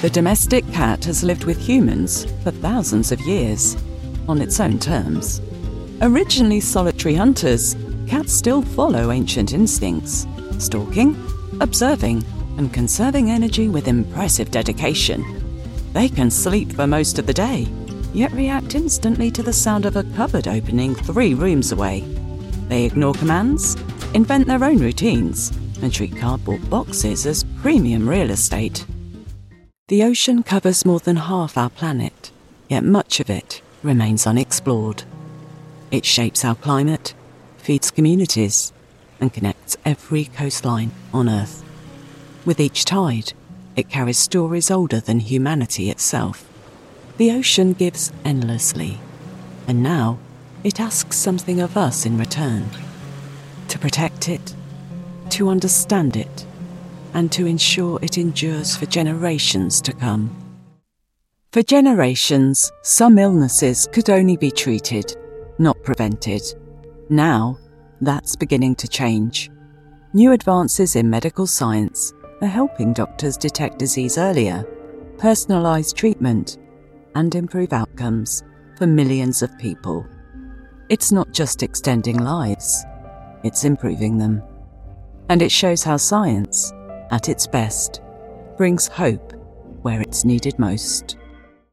The domestic cat has lived with humans for thousands of years, on its own terms. Originally solitary hunters, cats still follow ancient instincts, stalking, observing, and conserving energy with impressive dedication. They can sleep for most of the day, yet react instantly to the sound of a cupboard opening 3 rooms away. They ignore commands, invent their own routines, and treat cardboard boxes as premium real estate. The ocean covers more than half our planet, yet much of it remains unexplored. It shapes our climate, feeds communities, and connects every coastline on Earth. With each tide, it carries stories older than humanity itself. The ocean gives endlessly, and now it asks something of us in return. To protect it, to understand it, and to ensure it endures for generations to come. For generations, some illnesses could only be treated, not prevented. Now, that's beginning to change. New advances in medical science are helping doctors detect disease earlier, personalize treatment, and improve outcomes for millions of people. It's not just extending lives, it's improving them. And it shows how science, at its best, brings hope where it's needed most.